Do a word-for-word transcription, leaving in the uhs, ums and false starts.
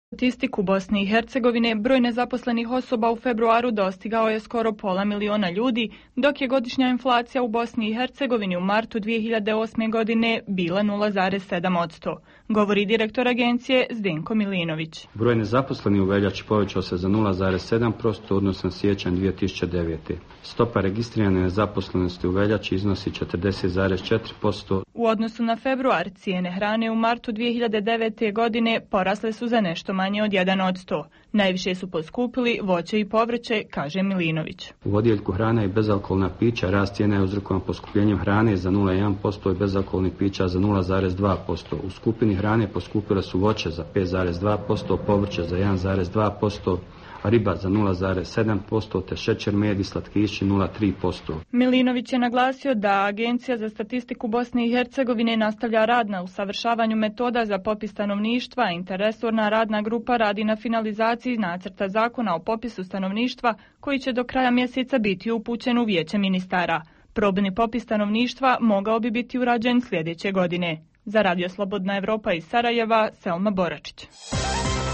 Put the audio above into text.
Statistiku Bosne i Hercegovine, broj nezaposlenih osoba u februaru dostigao je skoro pola miliona ljudi, dok je godišnja inflacija u Bosni i Hercegovini u martu dvije hiljade osme. godine bila nula zarez sedam posto, govori direktor agencije Zdenko Milinović. Broj nezaposlenih u veljači povećao se za nula zarez sedam posto odnosno na siječanj dvije tisuće devete. Stopa registrirane nezaposlenosti u veljači iznosi četrdeset zarez četiri posto. U odnosu na februar, cijene hrane u martu dvije hiljade devete. godine porasle su za nešto manje od jedan posto. Najviše su poskupili voće i povrće, kaže Milinović. U odjeljku hrana i bezalkoholna pića rast cijena je uzrokovan poskupljenjem hrane za nula zarez jedan posto i bezalkoholnih pića za nula zarez dva posto. U skupini hrane poskupile su voće za pet zarez dva posto, povrće za jedan zarez dva posto, riba za nula zarez sedam posto te šećer, med i slatkiši nula zarez tri posto. Milinović je naglasio da Agencija za statistiku Bosne i Hercegovine nastavlja rad na usavršavanju metoda za popis stanovništva, a interresorna radna grupa radi na finalizaciji nacrta zakona o popisu stanovništva koji će do kraja mjeseca biti upućen u Vijeće ministara. Probni popis stanovništva mogao bi biti urađen sljedeće godine. Za Radio Slobodna Evropa iz Sarajeva, Selma Boračić.